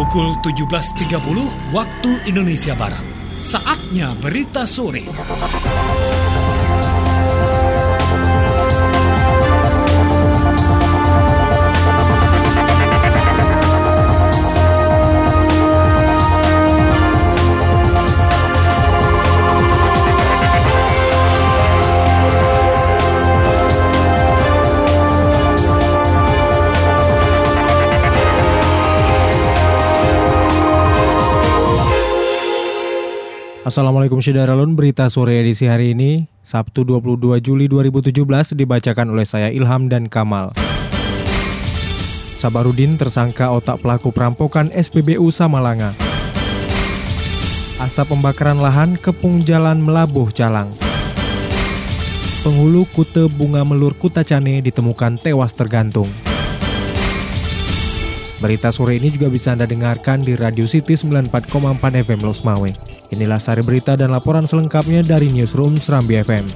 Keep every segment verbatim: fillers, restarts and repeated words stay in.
Pukul tujuh belas tiga puluh waktu Indonesia Barat. Saatnya berita sore. Assalamualaikum Syedaralun, berita sore edisi hari ini, Sabtu dua puluh dua Juli dua ribu tujuh belas, dibacakan oleh saya Ilham dan Kamal. Sabarudin tersangka otak pelaku perampokan S P B U Samalanga. Asap pembakaran lahan kepung jalan Melabuh Calang. Penghulu Kute Bunga Melur Kutacane ditemukan tewas tergantung. Berita sore ini juga bisa Anda dengarkan di Radio City sembilan puluh empat koma empat F M Losmawe. Inilah sari berita dan laporan selengkapnya dari Newsroom Serambi F M.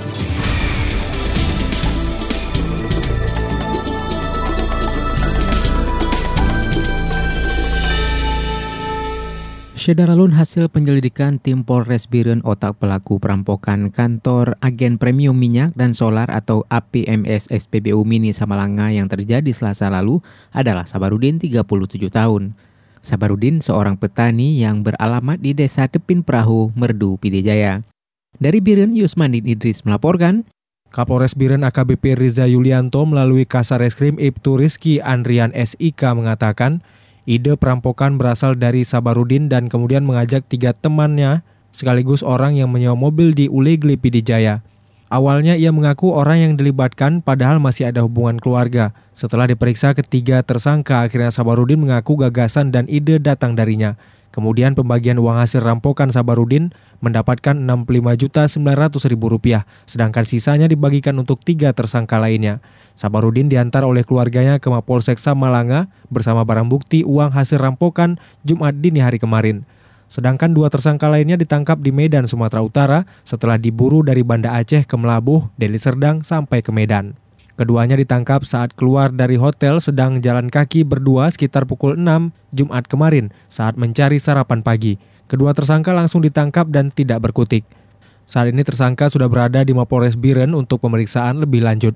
Syedaralun, hasil penyelidikan tim Polres Biren otak pelaku perampokan kantor agen premium minyak dan solar atau A P M S S P B U Mini Samalanga yang terjadi Selasa lalu adalah Sabarudin, tiga puluh tujuh tahun. Sabarudin seorang petani yang beralamat di Desa Tepin Perahu, Merdu, Pidijaya. Dari Biren, Yusmandin Idris melaporkan. Kapolres Biren A K B P Riza Yulianto melalui Kasareskrim Ibtu Rizky Andrian S I K mengatakan, ide perampokan berasal dari Sabarudin dan kemudian mengajak tiga temannya sekaligus orang yang menyewa mobil di Ulegli, Pidijaya. Awalnya ia mengaku orang yang dilibatkan padahal masih ada hubungan keluarga. Setelah diperiksa ketiga tersangka, akhirnya Sabarudin mengaku gagasan dan ide datang darinya. Kemudian pembagian uang hasil rampokan Sabarudin mendapatkan enam puluh lima juta sembilan ratus ribu rupiah, sedangkan sisanya dibagikan untuk tiga tersangka lainnya. Sabarudin diantar oleh keluarganya ke Mapolsek Samalanga bersama barang bukti uang hasil rampokan Jumat dini hari kemarin. Sedangkan dua tersangka lainnya ditangkap di Medan, Sumatera Utara setelah diburu dari Banda Aceh ke Melabuh, Deli Serdang sampai ke Medan. Keduanya ditangkap saat keluar dari hotel sedang jalan kaki berdua sekitar pukul enam Jumat kemarin saat mencari sarapan pagi. Kedua tersangka langsung ditangkap dan tidak berkutik. Saat ini tersangka sudah berada di Mapolres Biren untuk pemeriksaan lebih lanjut.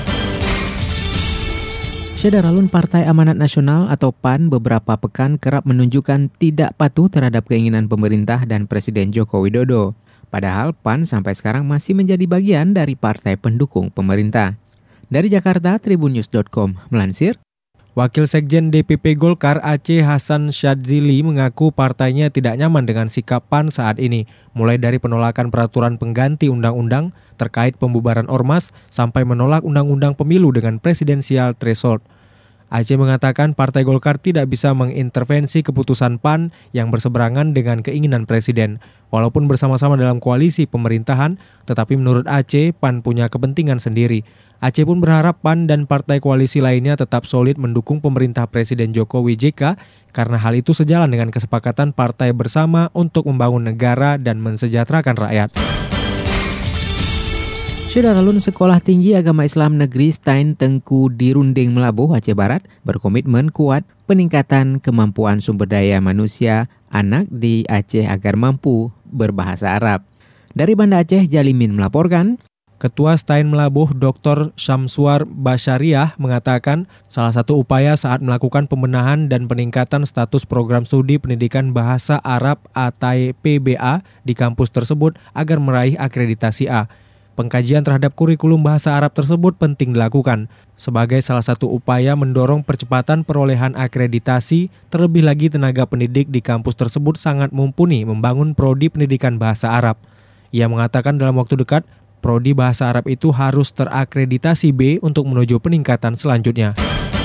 Syedaralun, Partai Amanat Nasional atau P A N beberapa pekan kerap menunjukkan tidak patuh terhadap keinginan pemerintah dan Presiden Joko Widodo. Padahal P A N sampai sekarang masih menjadi bagian dari partai pendukung pemerintah. Dari Jakarta, tribunnews dot com melansir. Wakil Sekjen D P P Golkar Aceh Hasan Syadzili mengaku partainya tidak nyaman dengan sikap P A N saat ini, mulai dari penolakan peraturan pengganti undang-undang terkait pembubaran ormas sampai menolak undang-undang pemilu dengan presidensial threshold. Aceh mengatakan Partai Golkar tidak bisa mengintervensi keputusan P A N yang berseberangan dengan keinginan Presiden. Walaupun bersama-sama dalam koalisi pemerintahan, tetapi menurut Aceh, P A N punya kepentingan sendiri. Aceh pun berharap P A N dan partai koalisi lainnya tetap solid mendukung pemerintah Presiden Jokowi J K karena hal itu sejalan dengan kesepakatan partai bersama untuk membangun negara dan mensejahterakan rakyat. Syedaralun, Sekolah Tinggi Agama Islam Negeri Stein Tengku di Runding, Melabuh, Aceh Barat berkomitmen kuat peningkatan kemampuan sumber daya manusia anak di Aceh agar mampu berbahasa Arab. Dari Banda Aceh, Jalimin melaporkan. Ketua Stein Melabuh Doktor Syamsuar Basyariah mengatakan salah satu upaya saat melakukan pembenahan dan peningkatan status program studi pendidikan bahasa Arab atau P B A di kampus tersebut agar meraih akreditasi A. Pengkajian terhadap kurikulum bahasa Arab tersebut penting dilakukan sebagai salah satu upaya mendorong percepatan perolehan akreditasi, terlebih lagi tenaga pendidik di kampus tersebut sangat mumpuni membangun prodi pendidikan bahasa Arab. Ia mengatakan dalam waktu dekat, prodi bahasa Arab itu harus terakreditasi B untuk menuju peningkatan selanjutnya.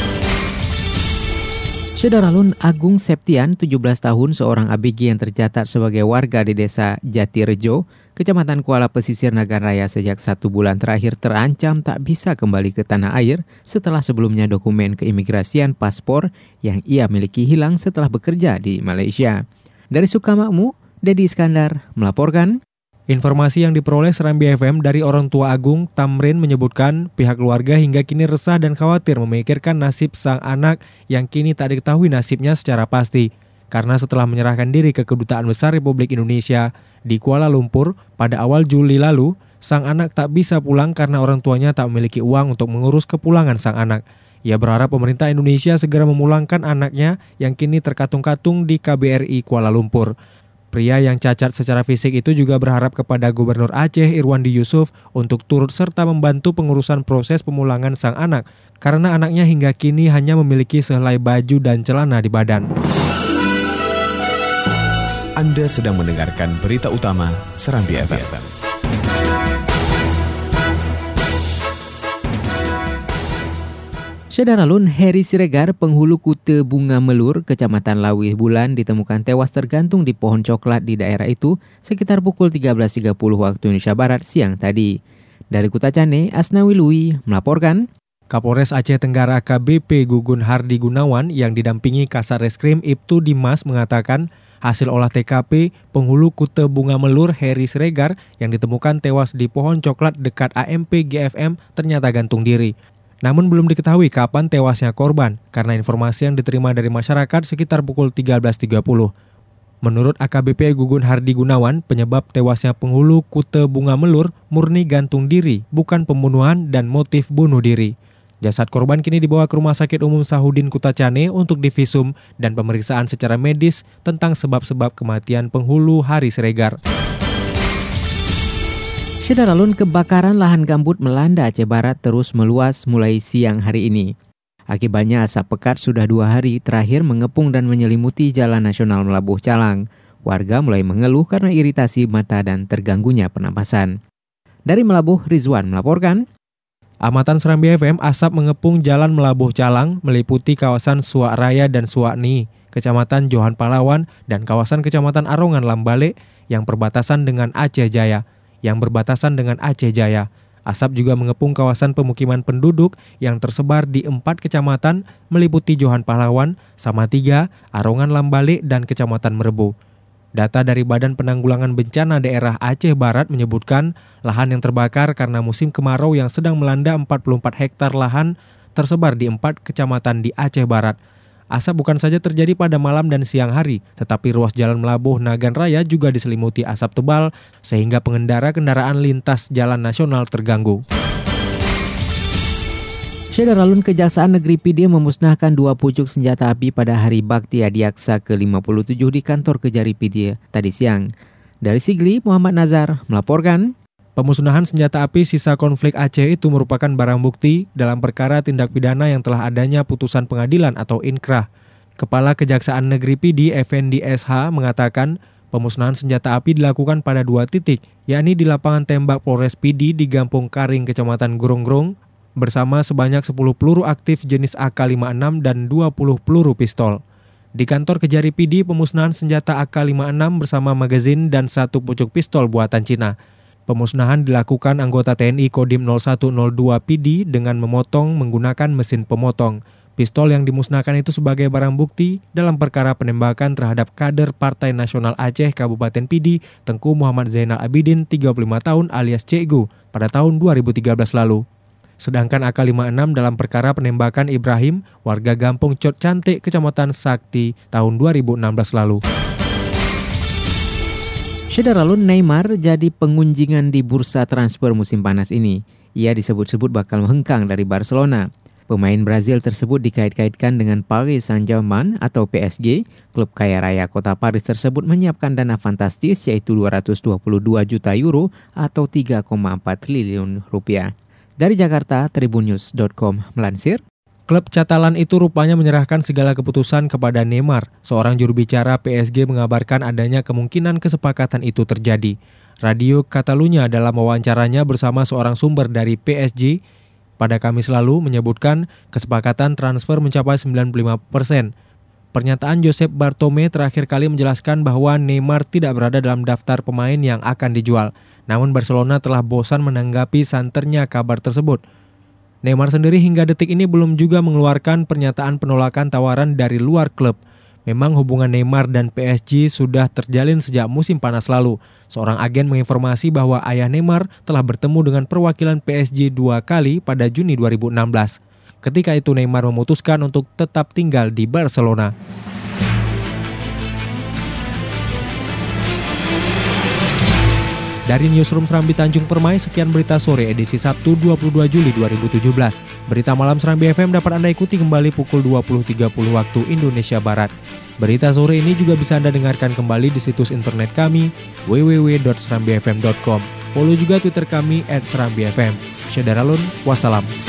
Syedaralun, Agung Septian, tujuh belas tahun, seorang A B G yang tercatat sebagai warga di Desa Jatirejo, Kecamatan Kuala Pesisir Nagan Raya sejak satu bulan terakhir terancam tak bisa kembali ke tanah air setelah sebelumnya dokumen keimigrasian paspor yang ia miliki hilang setelah bekerja di Malaysia. Dari Sukamakmur, Dedi Iskandar melaporkan. Informasi yang diperoleh Serambi F M dari orang tua Agung, Tamrin, menyebutkan pihak keluarga hingga kini resah dan khawatir memikirkan nasib sang anak yang kini tak diketahui nasibnya secara pasti. Karena setelah menyerahkan diri ke Kedutaan Besar Republik Indonesia di Kuala Lumpur pada awal Juli lalu, sang anak tak bisa pulang karena orang tuanya tak memiliki uang untuk mengurus kepulangan sang anak. Ia berharap pemerintah Indonesia segera memulangkan anaknya yang kini terkatung-katung di K B R I Kuala Lumpur. Pria yang cacat secara fisik itu juga berharap kepada Gubernur Aceh Irwandi Yusuf untuk turut serta membantu pengurusan proses pemulangan sang anak karena anaknya hingga kini hanya memiliki sehelai baju dan celana di badan. Anda sedang mendengarkan berita utama Serambi F M. Saudara Lun, Heri Siregar, penghulu Kuta Bunga Melur, Kecamatan Lawih Bulan, ditemukan tewas tergantung di pohon coklat di daerah itu sekitar pukul tiga belas tiga puluh waktu Indonesia Barat siang tadi. Dari Kuta Cane, Asnawi Lui melaporkan. Kapolres Aceh Tenggara A K B P Gugun Hardi Gunawan yang didampingi Kasarreskrim Ibtu Dimas mengatakan hasil olah T K P penghulu Kuta Bunga Melur Heri Siregar yang ditemukan tewas di pohon coklat dekat A M P G F M ternyata gantung diri. Namun belum diketahui kapan tewasnya korban karena informasi yang diterima dari masyarakat sekitar pukul tiga belas tiga puluh. Menurut A K B P Gugun Hardi Gunawan, penyebab tewasnya penghulu Kuta Bunga Melur murni gantung diri, bukan pembunuhan dan motif bunuh diri. Jasad korban kini dibawa ke Rumah Sakit Umum Sahudin Kuta Cane untuk divisum dan pemeriksaan secara medis tentang sebab-sebab kematian penghulu Heri Siregar. Saudara Lun, kebakaran lahan gambut melanda Aceh Barat terus meluas mulai siang hari ini. Akibatnya asap pekat sudah dua hari terakhir mengepung dan menyelimuti Jalan Nasional Melabuh Calang. Warga mulai mengeluh karena iritasi mata dan terganggunya pernapasan. Dari Melabuh, Rizwan melaporkan. Amatan Serambi F M, asap mengepung Jalan Melabuh Calang meliputi kawasan Suak Raya dan Suak Ni, Kecamatan Johan Palawan, dan kawasan Kecamatan Arongan Lambale yang perbatasan dengan Aceh Jaya. yang berbatasan dengan Aceh Jaya. Asap juga mengepung kawasan pemukiman penduduk yang tersebar di empat kecamatan meliputi Johan Pahlawan, Samatiga, Arongan Lambale, dan Kecamatan Merebu. Data dari Badan Penanggulangan Bencana Daerah Aceh Barat menyebutkan lahan yang terbakar karena musim kemarau yang sedang melanda empat puluh empat hektar lahan tersebar di empat kecamatan di Aceh Barat. Asap bukan saja terjadi pada malam dan siang hari, tetapi ruas Jalan Melabuh Nagan Raya juga diselimuti asap tebal sehingga pengendara kendaraan lintas jalan nasional terganggu. Saudara Lun, Kejaksaan Negeri P D memusnahkan dua pucuk senjata api pada Hari Bakti Adiaksa ke lima puluh tujuh di kantor Kejari P D tadi siang. Dari Sigli, Muhammad Nazar melaporkan. Pemusnahan senjata api sisa konflik Aceh itu merupakan barang bukti dalam perkara tindak pidana yang telah adanya putusan pengadilan atau inkrah. Kepala Kejaksaan Negeri P D Effendi S H mengatakan pemusnahan senjata api dilakukan pada dua titik, yakni di lapangan tembak Polres P D di Gampung Karing, Kecamatan Grongrong, bersama sebanyak sepuluh peluru aktif jenis A K lima puluh enam dan dua puluh peluru pistol. Di kantor Kejari P D, pemusnahan senjata A K lima puluh enam bersama magazin dan satu pucuk pistol buatan Cina. Pemusnahan dilakukan anggota T N I Kodim nol satu nol dua P D dengan memotong menggunakan mesin pemotong. Pistol yang dimusnahkan itu sebagai barang bukti dalam perkara penembakan terhadap kader Partai Nasional Aceh Kabupaten P D, Tengku Muhammad Zainal Abidin, tiga puluh lima tahun alias Cikgu, pada tahun dua ribu tiga belas lalu. Sedangkan A K lima puluh enam dalam perkara penembakan Ibrahim, warga Gampung Cot Cantik, Kecamatan Sakti, tahun dua ribu enam belas lalu. Saudara Lun, Neymar jadi pengunjingan di bursa transfer musim panas ini. Ia disebut-sebut bakal menghengkang dari Barcelona. Pemain Brazil tersebut dikait-kaitkan dengan Paris Saint-Germain atau P S G. Klub kaya raya kota Paris tersebut menyiapkan dana fantastis yaitu dua ratus dua puluh dua juta euro atau tiga koma empat triliun rupiah. Dari Jakarta, tribunnews dot com melansir. Klub Catalan itu rupanya menyerahkan segala keputusan kepada Neymar. Seorang juru bicara P S G mengabarkan adanya kemungkinan kesepakatan itu terjadi. Radio Catalunya dalam wawancaranya bersama seorang sumber dari P S G pada Kamis lalu menyebutkan kesepakatan transfer mencapai sembilan puluh lima persen. Pernyataan Josep Bartomeu terakhir kali menjelaskan bahwa Neymar tidak berada dalam daftar pemain yang akan dijual. Namun Barcelona telah bosan menanggapi santernya kabar tersebut. Neymar sendiri hingga detik ini belum juga mengeluarkan pernyataan penolakan tawaran dari luar klub. Memang hubungan Neymar dan P S G sudah terjalin sejak musim panas lalu. Seorang agen menginformasi bahwa ayah Neymar telah bertemu dengan perwakilan P S G dua kali pada Juni dua ribu enam belas. Ketika itu Neymar memutuskan untuk tetap tinggal di Barcelona. Dari Newsroom Serambi Tanjung Permai, sekian berita sore edisi Sabtu dua puluh dua Juli dua ribu tujuh belas. Berita malam Serambi F M dapat Anda ikuti kembali pukul dua puluh tiga puluh waktu Indonesia Barat. Berita sore ini juga bisa Anda dengarkan kembali di situs internet kami w w w dot serambi f m dot com. Follow juga Twitter kami at serambi f m. Syadaralun, wassalam.